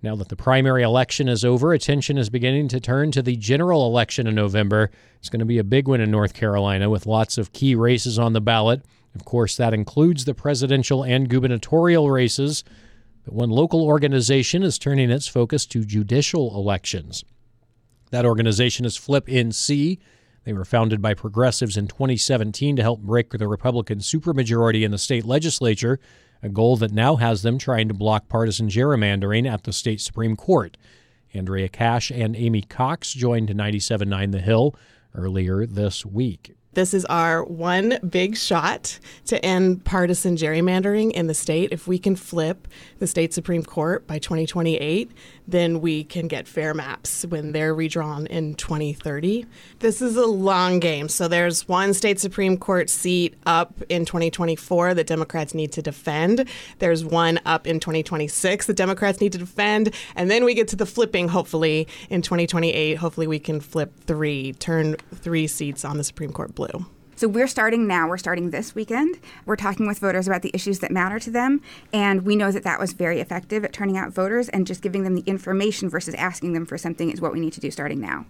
Now that the primary election is over, attention is beginning to turn to the general election in November. It's going to be a big one in North Carolina with lots of key races on the ballot. Of course, that includes the presidential and gubernatorial races. But one local organization is turning its focus to judicial elections. That organization is Flip NC. They were founded by progressives in 2017 to help break the Republican supermajority in the state legislature, a goal that now has them trying to block partisan gerrymandering at the state Supreme Court. Andrea Cash and Amy Cox joined 97.9 The Hill earlier this week. This is our one big shot to end partisan gerrymandering in the state. If we can flip the state Supreme Court by 2028, then we can get fair maps when they're redrawn in 2030. This is a long game. So there's one state Supreme Court seat up in 2024 that Democrats need to defend. There's one up in 2026 that Democrats need to defend. And then we get to the flipping, hopefully, in 2028. Hopefully we can turn 3 seats on the Supreme Court blue. So we're starting now. We're starting this weekend. We're talking with voters about the issues that matter to them. And we know that that was very effective at turning out voters, and just giving them the information versus asking them for something is what we need to do starting now.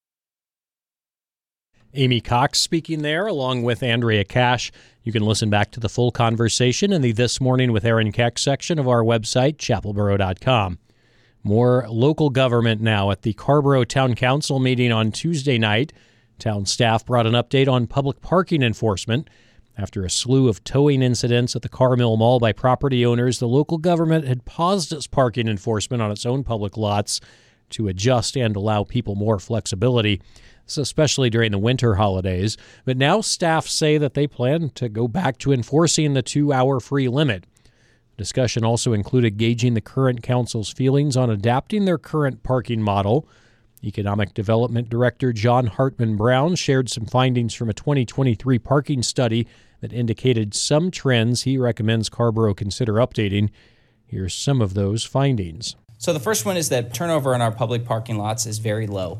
Amy Cox speaking there, along with Andrea Cash. You can listen back to the full conversation in the This Morning with Aaron Keck section of our website, chapelboro.com. More local government now. At the Carrboro Town Council meeting on Tuesday night, town staff brought an update on public parking enforcement. After a slew of towing incidents at the Carmill Mall by property owners, the local government had paused its parking enforcement on its own public lots to adjust and allow people more flexibility, especially during the winter holidays. But now staff say that they plan to go back to enforcing the 2-hour free limit. Discussion also included gauging the current council's feelings on adapting their current parking model. Economic Development Director John Hartman Brown shared some findings from a 2023 parking study that indicated some trends he recommends Carrboro consider updating. Here's some of those findings. So the first one is that turnover in our public parking lots is very low.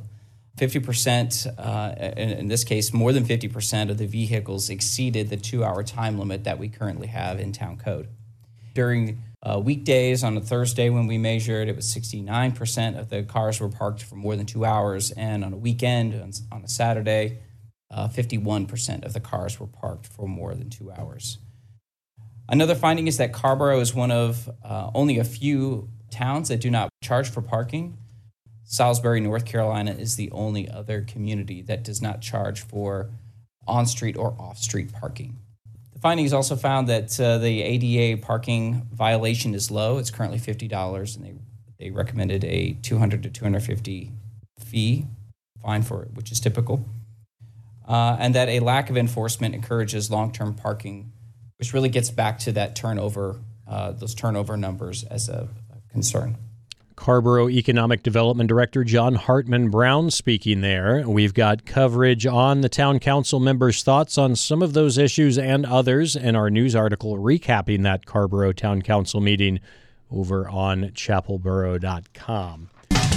50%, in this case, more than 50% of the vehicles exceeded the 2-hour time limit that we currently have in town code. During weekdays, on a Thursday when we measured, it was 69% of the cars were parked for more than 2 hours. And on a weekend, on a Saturday, 51% of the cars were parked for more than 2 hours. Another finding is that Carrboro is one of only a few towns that do not charge for parking. Salisbury, North Carolina is the only other community that does not charge for on-street or off-street parking. The findings also found that the ADA parking violation is low. It's currently $50, and they recommended a $200 to $250 fine for it, which is typical. And that a lack of enforcement encourages long-term parking, which really gets back to that turnover, those turnover numbers as a concern. Carrboro Economic Development Director John Hartman Brown speaking there. We've got coverage on the town council members' thoughts on some of those issues and others in our news article recapping that Carrboro Town Council meeting over on chapelboro.com.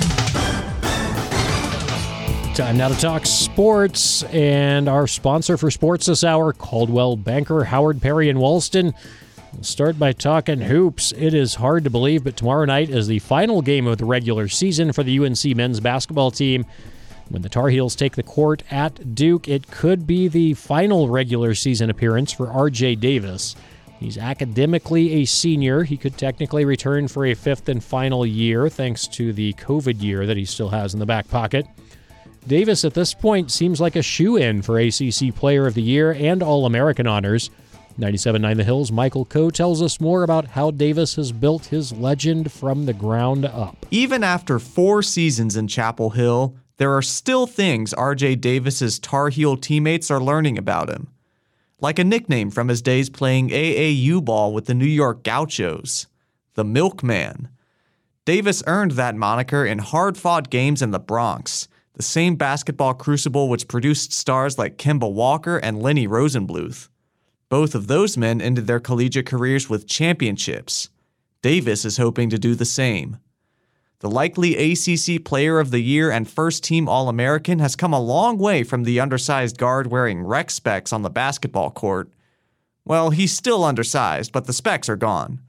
Time now to talk sports, and our sponsor for sports this hour, Coldwell Banker, Howard Perry in Walston. We'll start by talking hoops. It is hard to believe, but tomorrow night is the final game of the regular season for the UNC men's basketball team. When the Tar Heels take the court at Duke, it could be the final regular season appearance for R.J. Davis. He's academically a senior. He could technically return for a 5th and final year, thanks to the COVID year that he still has in the back pocket. Davis, at this point, seems like a shoo-in for ACC Player of the Year and All-American honors. 97.9 The Hill's Michael Coe tells us more about how Davis has built his legend from the ground up. Even after 4 seasons in Chapel Hill, there are still things R.J. Davis's Tar Heel teammates are learning about him. Like a nickname from his days playing AAU ball with the New York Gauchos, the Milkman. Davis earned that moniker in hard-fought games in the Bronx, the same basketball crucible which produced stars like Kemba Walker and Lenny Rosenbluth. Both of those men ended their collegiate careers with championships. Davis is hoping to do the same. The likely ACC Player of the Year and first-team All-American has come a long way from the undersized guard wearing rec specs on the basketball court. Well, he's still undersized, but the specs are gone.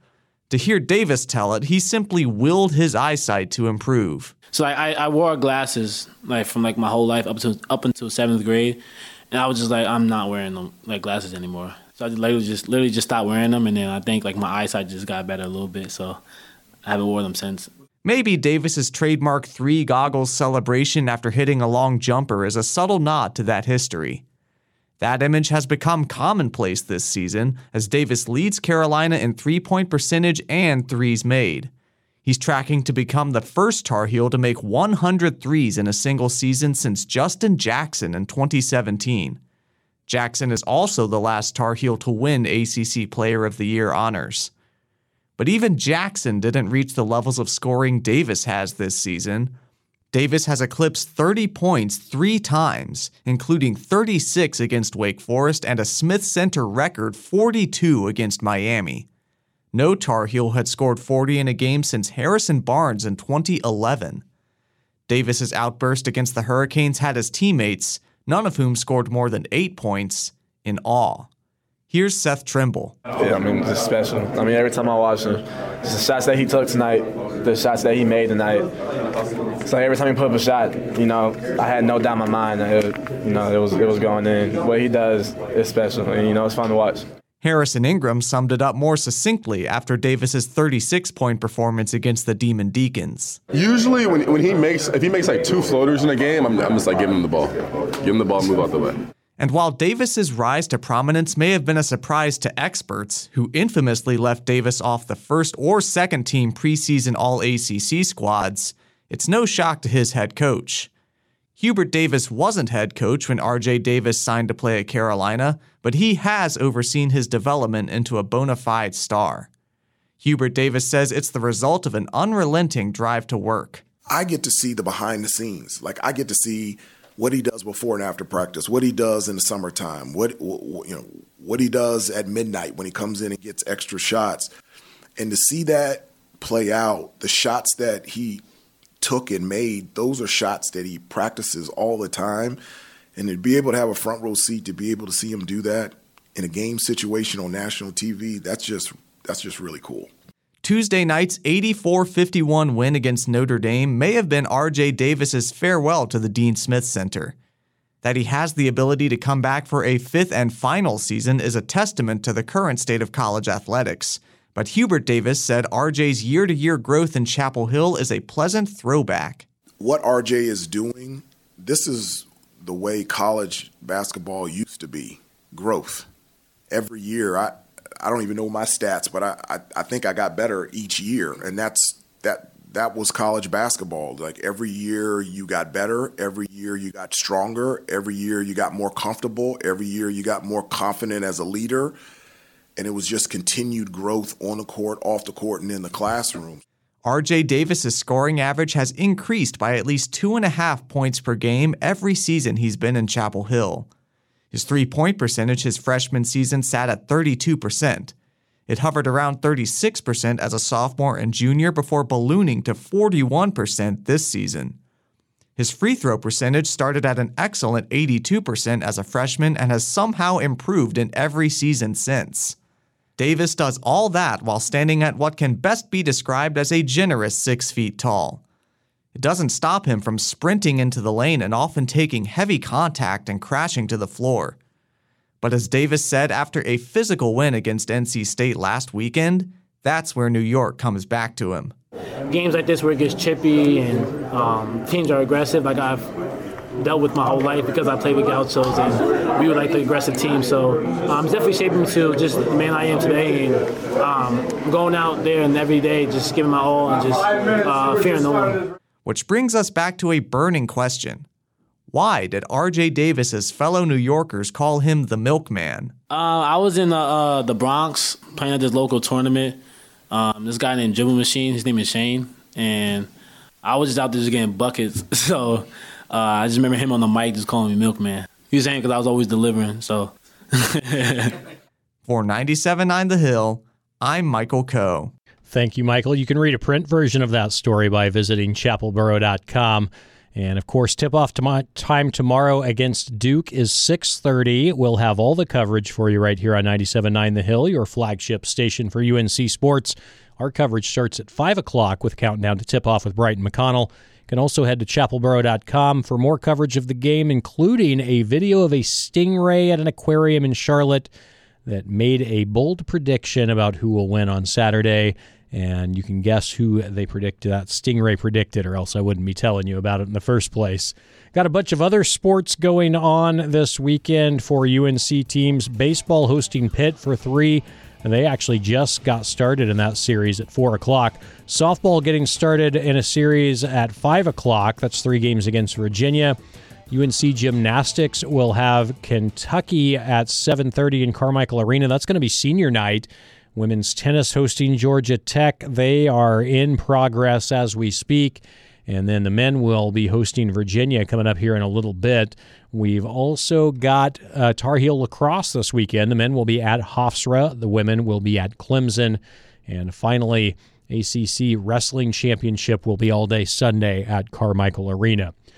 To hear Davis tell it, he simply willed his eyesight to improve. So I wore glasses from my whole life up until 7th grade, and I was just I'm not wearing them glasses anymore. So I literally just stopped wearing them, and then I think my eyesight just got better a little bit. So I haven't worn them since. Maybe Davis's trademark 3 goggles celebration after hitting a long jumper is a subtle nod to that history. That image has become commonplace this season as Davis leads Carolina in 3-point percentage and threes made. He's tracking to become the first Tar Heel to make 100 threes in a single season since Justin Jackson in 2017. Jackson is also the last Tar Heel to win ACC Player of the Year honors. But even Jackson didn't reach the levels of scoring Davis has this season. Davis has eclipsed 30 points 3 times, including 36 against Wake Forest and a Smith Center record 42 against Miami. No Tar Heel had scored 40 in a game since Harrison Barnes in 2011. Davis's outburst against the Hurricanes had his teammates, none of whom scored more than 8 points, in awe. Here's Seth Trimble. Yeah, it's special. Every time I watch him, the shots that he took tonight, the shots that he made tonight. So every time he put up a shot, I had no doubt in my mind that it was going in. What he does is special, and it's fun to watch. Harrison Ingram summed it up more succinctly after Davis's 36-point performance against the Demon Deacons. Usually if he makes 2 floaters in a game, I'm just give him the ball. Give him the ball, move out the way. And while Davis's rise to prominence may have been a surprise to experts, who infamously left Davis off the first or second team preseason All-ACC squads, it's no shock to his head coach. Hubert Davis wasn't head coach when R.J. Davis signed to play at Carolina, but he has overseen his development into a bona fide star. Hubert Davis says it's the result of an unrelenting drive to work. I get to see the behind the scenes. I get to see what he does before and after practice, what he does in the summertime, what he does at midnight when he comes in and gets extra shots. And to see that play out, the shots that he took and made, those are shots that he practices all the time. And to be able to have a front row seat, to be able to see him do that in a game situation on national TV, that's just really cool. Tuesday night's 84-51 win against Notre Dame may have been R.J. Davis's farewell to the Dean Smith Center. That he has the ability to come back for a 5th and final season is a testament to the current state of college athletics. But Hubert Davis said R.J.'s year-to-year growth in Chapel Hill is a pleasant throwback. What R.J. is doing, this is the way college basketball used to be. Growth. Every year, I don't even know my stats, but I think I got better each year, and that was college basketball. Every year you got better, every year you got stronger, every year you got more comfortable, every year you got more confident as a leader, and it was just continued growth on the court, off the court, and in the classroom. R.J. Davis's scoring average has increased by at least 2.5 points per game every season he's been in Chapel Hill. His 3-point percentage his freshman season sat at 32%. It hovered around 36% as a sophomore and junior before ballooning to 41% this season. His free throw percentage started at an excellent 82% as a freshman and has somehow improved in every season since. Davis does all that while standing at what can best be described as a generous 6 feet tall. It doesn't stop him from sprinting into the lane and often taking heavy contact and crashing to the floor. But as Davis said after a physical win against NC State last weekend, that's where New York comes back to him. Games like this where it gets chippy and teams are aggressive, I've dealt with my whole life because I played with Gauchos and we were the aggressive team. So it's definitely shaping me to just the man I am today, and going out there and every day just giving my all and just fearing no one. Which brings us back to a burning question. Why did R.J. Davis's fellow New Yorkers call him the Milkman? I was in the Bronx playing at this local tournament. This guy named Dribble Machine, his name is Shane, and I was just out there just getting buckets. So I just remember him on the mic just calling me Milkman. He was saying because I was always delivering. So For 97.9 The Hill, I'm Michael Coe. Thank you, Michael. You can read a print version of that story by visiting chapelboro.com. And, of course, tip-off time tomorrow against Duke is 6:30. We'll have all the coverage for you right here on 97.9 The Hill, your flagship station for UNC Sports. Our coverage starts at 5 o'clock with countdown to tip-off with Brighton McConnell. You can also head to chapelboro.com for more coverage of the game, including a video of a stingray at an aquarium in Charlotte that made a bold prediction about who will win on Saturday. And you can guess who they predict that stingray predicted, or else I wouldn't be telling you about it in the first place. Got a bunch of other sports going on this weekend for UNC teams. Baseball hosting Pitt for 3. And they actually just got started in that series at 4 o'clock. Softball getting started in a series at 5 o'clock. That's 3 games against Virginia. UNC Gymnastics will have Kentucky at 7:30 in Carmichael Arena. That's going to be senior night. Women's tennis hosting Georgia Tech. They are in progress as we speak. And then the men will be hosting Virginia coming up here in a little bit. We've also got Tar Heel lacrosse this weekend. The men will be at Hofstra. The women will be at Clemson. And finally, ACC Wrestling Championship will be all day Sunday at Carmichael Arena.